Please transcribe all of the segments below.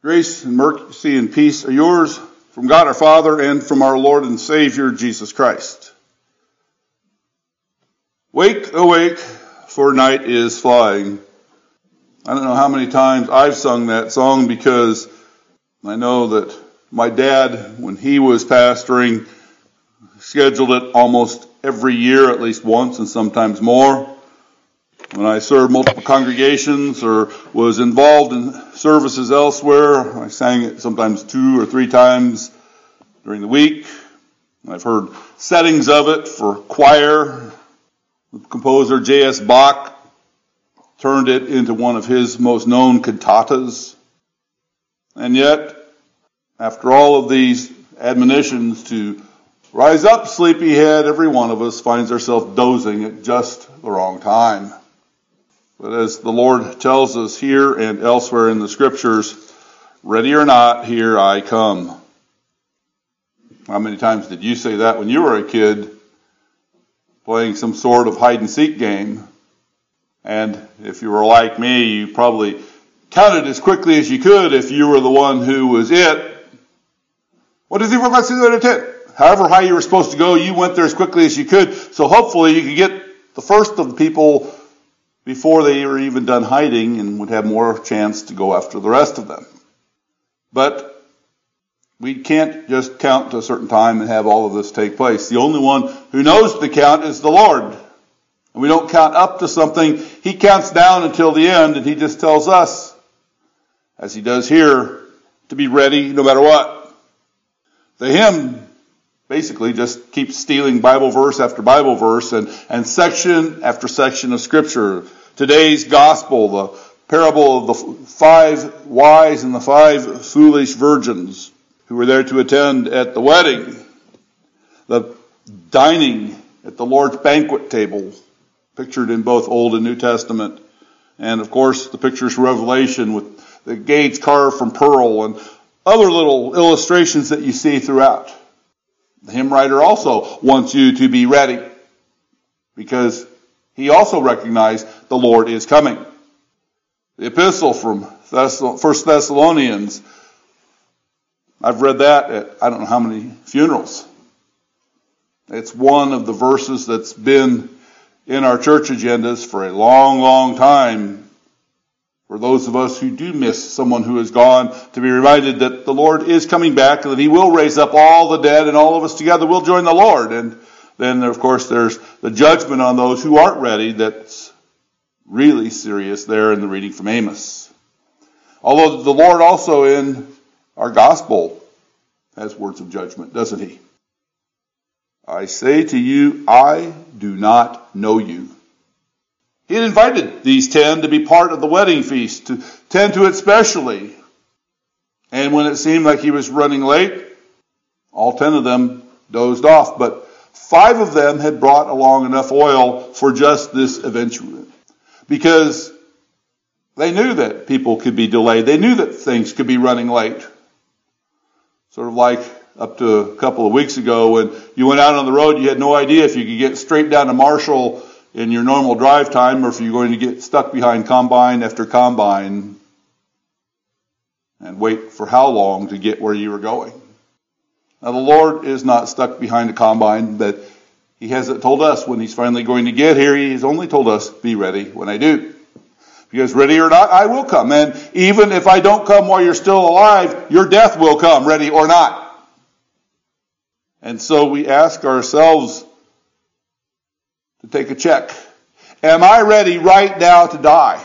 Grace and mercy and peace are yours from God our Father and from our Lord and Savior Jesus Christ. Wake, awake, for night is flying. I don't know how many times I've sung that song because I know that my dad, when he was pastoring, scheduled it almost every year, at least once and sometimes more. When I served multiple congregations or was involved in services elsewhere, I sang it sometimes 2 or 3 times during the week. I've heard settings of it for choir. The composer J.S. Bach turned it into one of his most known cantatas. And yet, after all of these admonitions to rise up, sleepyhead, every one of us finds ourselves dozing at just the wrong time. But as the Lord tells us here and elsewhere in the Scriptures, ready or not, here I come. How many times did you say that when you were a kid, playing some sort of hide-and-seek game? And if you were like me, you probably counted as quickly as you could if you were the one who was it. 1, 2, 3, 4, 5, 6, 7, 8, 10. However high you were supposed to go, you went there as quickly as you could. So hopefully you could get the first of the people before they were even done hiding and would have more chance to go after the rest of them. But we can't just count to a certain time and have all of this take place. The only one who knows the count is the Lord. And we don't count up to something. He counts down until the end, and he just tells us, as he does here, to be ready no matter what. The hymn basically just keeps stealing Bible verse after Bible verse and section after section of Scripture. Today's gospel, the parable of the 5 wise and the 5 foolish virgins who were there to attend at the wedding. The dining at the Lord's banquet table, pictured in both Old and New Testament. And of course, the pictures from Revelation with the gates carved from pearl and other little illustrations that you see throughout. The hymn writer also wants you to be ready because he also recognized the Lord is coming. The epistle from 1 Thessalonians, I've read that at I don't know how many funerals. It's one of the verses that's been in our church agendas for a long, long time. For those of us who do miss someone who is gone, to be reminded that the Lord is coming back and that he will raise up all the dead and all of us together will join the Lord. And then, of course, there's the judgment on those who aren't ready that's really serious there in the reading from Amos. Although the Lord also in our gospel has words of judgment, doesn't he? I say to you, I do not know you. He had invited these 10 to be part of the wedding feast, to tend to it specially. And when it seemed like he was running late, all 10 of them dozed off. But 5 of them had brought along enough oil for just this event. Because they knew that people could be delayed. They knew that things could be running late. Sort of like up to a couple of weeks ago when you went out on the road, you had no idea if you could get straight down to Marshall in your normal drive time, or if you're going to get stuck behind combine after combine and wait for how long to get where you were going. Now the Lord is not stuck behind a combine, but he hasn't told us when he's finally going to get here. He's only told us, be ready when I do. Because ready or not, I will come. And even if I don't come while you're still alive, your death will come, ready or not. And so we ask ourselves to take a check. Am I ready right now to die?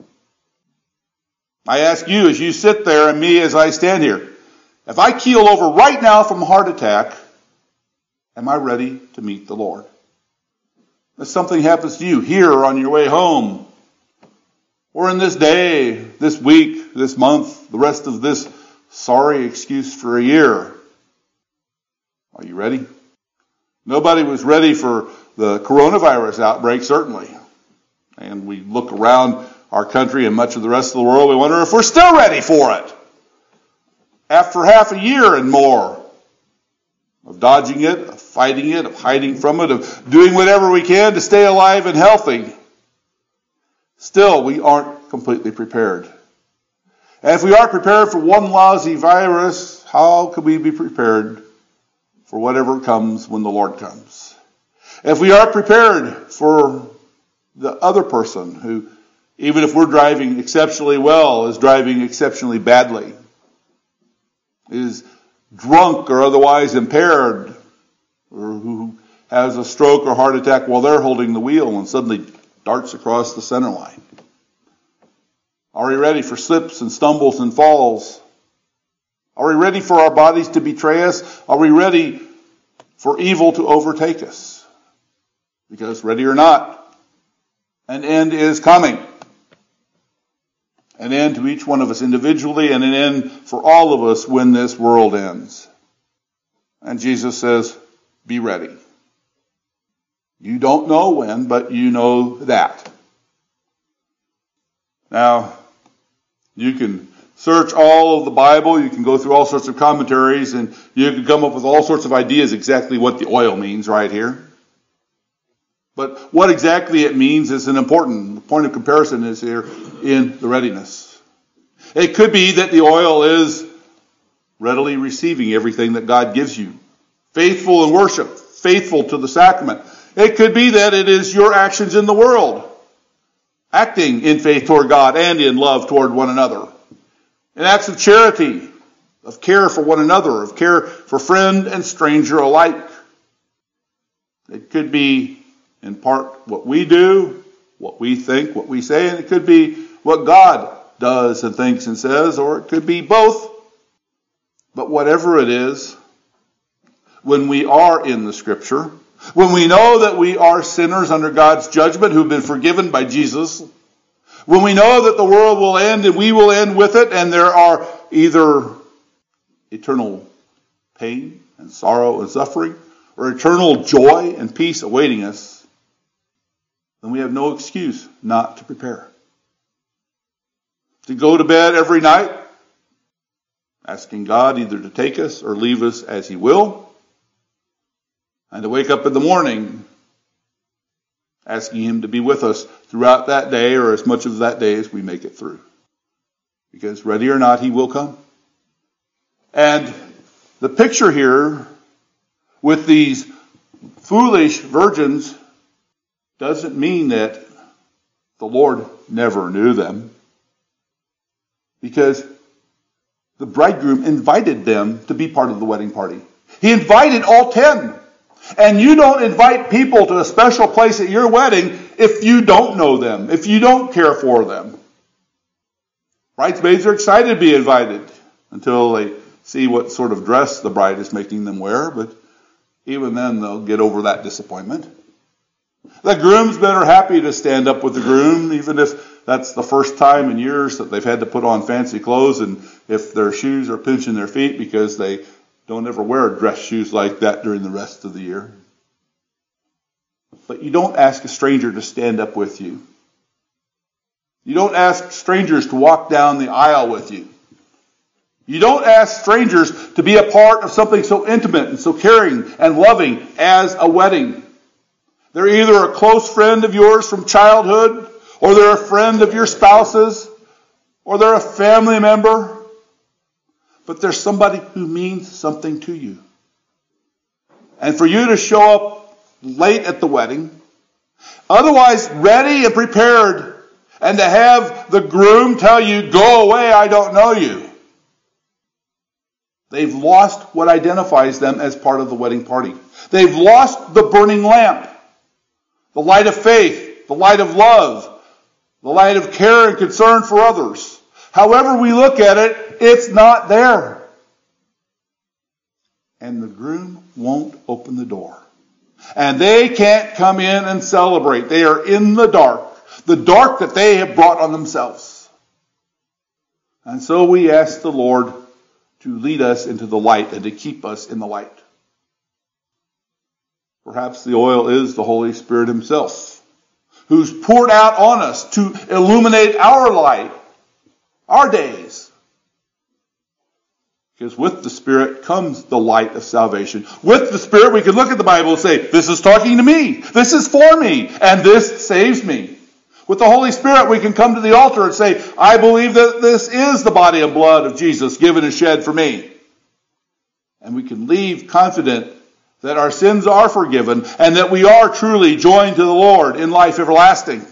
I ask you as you sit there and me as I stand here. If I keel over right now from a heart attack, am I ready to meet the Lord? If something happens to you here or on your way home, or in this day, this week, this month, the rest of this sorry excuse for a year, are you ready? Nobody was ready for the coronavirus outbreak, certainly. And we look around our country and much of the rest of the world, we wonder if we're still ready for it. After half a year and more of dodging it, of fighting it, of hiding from it, of doing whatever we can to stay alive and healthy, still we aren't completely prepared. And if we aren't prepared for one lousy virus, how could we be prepared for whatever comes when the Lord comes? If we aren't prepared for the other person who, even if we're driving exceptionally well, is driving exceptionally badly, is drunk or otherwise impaired, or who has a stroke or heart attack while they're holding the wheel and suddenly darts across the center line. Are we ready for slips and stumbles and falls? Are we ready for our bodies to betray us? Are we ready for evil to overtake us? Because ready or not, an end is coming. An end to each one of us individually, and an end for all of us when this world ends. And Jesus says, be ready. You don't know when, but you know that. Now, you can search all of the Bible, you can go through all sorts of commentaries, and you can come up with all sorts of ideas exactly what the oil means right here. But what exactly it means is an important point of comparison is here in the readiness. It could be that the oil is readily receiving everything that God gives you. Faithful in worship, faithful to the sacrament. It could be that it is your actions in the world, acting in faith toward God and in love toward one another. In acts of charity, of care for one another, of care for friend and stranger alike. It could be in part what we do, what we think, what we say, and it could be what God does and thinks and says, or it could be both. But whatever it is, when we are in the Scripture, when we know that we are sinners under God's judgment who've been forgiven by Jesus, when we know that the world will end and we will end with it, and there are either eternal pain and sorrow and suffering, or eternal joy and peace awaiting us, then we have no excuse not to prepare. To go to bed every night, asking God either to take us or leave us as He will, and to wake up in the morning asking Him to be with us throughout that day, or as much of that day as we make it through. Because ready or not, He will come. And the picture here with these foolish virgins doesn't mean that the Lord never knew them. Because the bridegroom invited them to be part of the wedding party. He invited all 10. And you don't invite people to a special place at your wedding if you don't know them, if you don't care for them. Bridesmaids are excited to be invited until they see what sort of dress the bride is making them wear, but even then they'll get over that disappointment. The groomsmen are happy to stand up with the groom, even if that's the first time in years that they've had to put on fancy clothes, and if their shoes are pinching their feet because they don't ever wear dress shoes like that during the rest of the year. But you don't ask a stranger to stand up with you. You don't ask strangers to walk down the aisle with you. You don't ask strangers to be a part of something so intimate and so caring and loving as a wedding. They're either a close friend of yours from childhood, or they're a friend of your spouse's, or they're a family member. But there's somebody who means something to you. And for you to show up late at the wedding, otherwise ready and prepared, and to have the groom tell you, go away, I don't know you. They've lost what identifies them as part of the wedding party. They've lost the burning lamp, the light of faith, the light of love, the light of care and concern for others. However we look at it, it's not there. And the groom won't open the door. And they can't come in and celebrate. They are in the dark that they have brought on themselves. And so we ask the Lord to lead us into the light and to keep us in the light. Perhaps the oil is the Holy Spirit Himself, who's poured out on us to illuminate our light, our days. Because with the Spirit comes the light of salvation. With the Spirit we can look at the Bible and say, this is talking to me, this is for me, and this saves me. With the Holy Spirit, we can come to the altar and say, I believe that this is the body and blood of Jesus given and shed for me. And we can leave confident that our sins are forgiven and that we are truly joined to the Lord in life everlasting.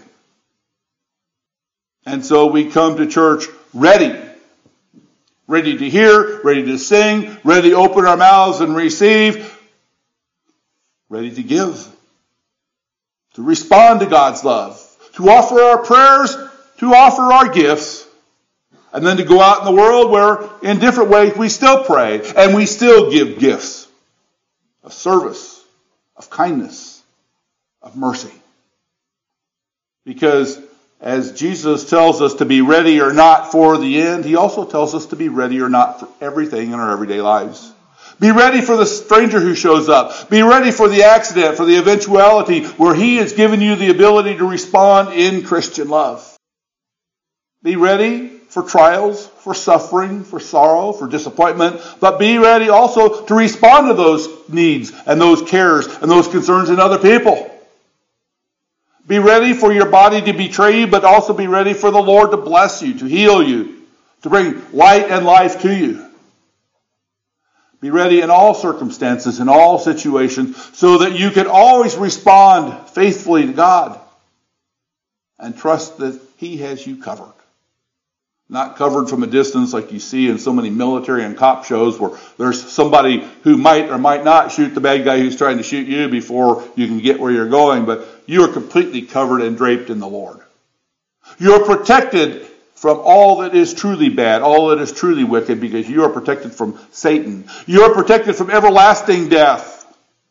And so we come to church ready to hear, ready to sing, ready to open our mouths and receive, ready to give, to respond to God's love, to offer our prayers, to offer our gifts, and then to go out in the world where in different ways we still pray and we still give gifts of service, of kindness, of mercy. Because as Jesus tells us to be ready or not for the end, he also tells us to be ready or not for everything in our everyday lives. Be ready for the stranger who shows up. Be ready for the accident, for the eventuality where he has given you the ability to respond in Christian love. Be ready for trials, for suffering, for sorrow, for disappointment, but be ready also to respond to those needs and those cares and those concerns in other people. Be ready for your body to betray you, but also be ready for the Lord to bless you, to heal you, to bring light and life to you. Be ready in all circumstances, in all situations, so that you can always respond faithfully to God and trust that he has you covered. Not covered from a distance like you see in so many military and cop shows where there's somebody who might or might not shoot the bad guy who's trying to shoot you before you can get where you're going, but you are completely covered and draped in the Lord. You're protected from all that is truly bad, all that is truly wicked, because you are protected from Satan. You are protected from everlasting death.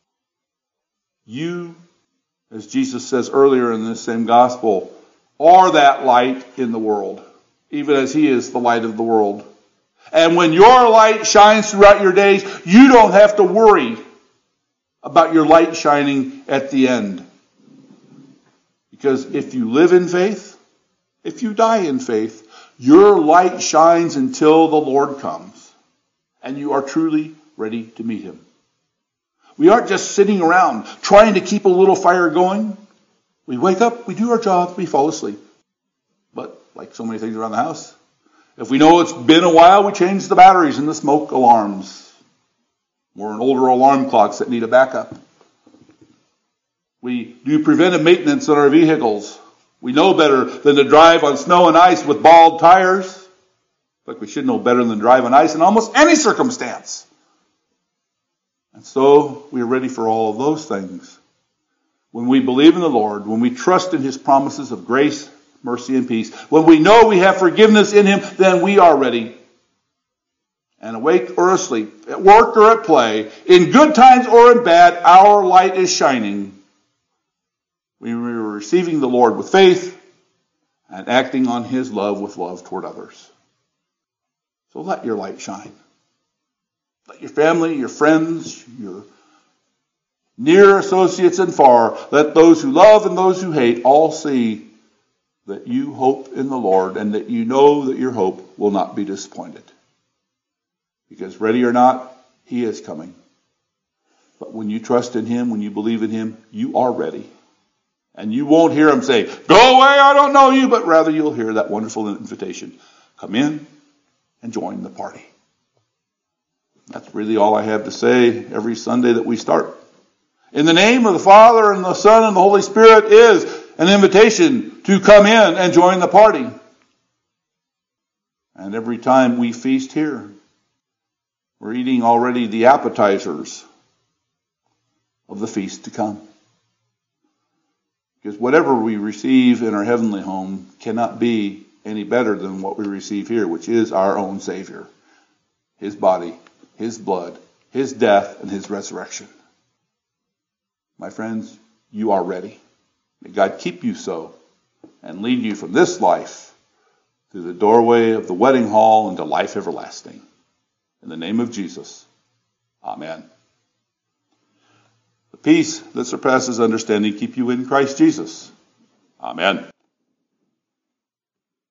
You, as Jesus says earlier in this same gospel, are that light in the world, even as he is the light of the world. And when your light shines throughout your days, you don't have to worry about your light shining at the end. Because if you live in faith, if you die in faith, your light shines until the Lord comes. And you are truly ready to meet him. We aren't just sitting around trying to keep a little fire going. We wake up, we do our job, we fall asleep. But like so many things around the house, if we know it's been a while, we change the batteries in the smoke alarms. Or in older alarm clocks that need a backup. We do preventive maintenance on our vehicles. We know better than to drive on snow and ice with bald tires. But we should know better than to drive on ice in almost any circumstance. And so we are ready for all of those things. When we believe in the Lord, when we trust in his promises of grace, mercy, and peace, when we know we have forgiveness in him, then we are ready. And awake or asleep, at work or at play, in good times or in bad, our light is shining. We are receiving the Lord with faith and acting on his love with love toward others. So let your light shine. Let your family, your friends, your near associates and far, let those who love and those who hate all see that you hope in the Lord and that you know that your hope will not be disappointed. Because ready or not, he is coming. But when you trust in him, when you believe in him, you are ready. And you won't hear him say, "Go away, I don't know you," but rather you'll hear that wonderful invitation. Come in and join the party. That's really all I have to say every Sunday that we start. In the name of the Father and the Son and the Holy Spirit is an invitation to come in and join the party. And every time we feast here, we're eating already the appetizers of the feast to come. Because whatever we receive in our heavenly home cannot be any better than what we receive here, which is our own Savior, his body, his blood, his death, and his resurrection. My friends, you are ready. May God keep you so and lead you from this life through the doorway of the wedding hall into life everlasting. In the name of Jesus, amen. The peace that surpasses understanding keep you in Christ Jesus. Amen.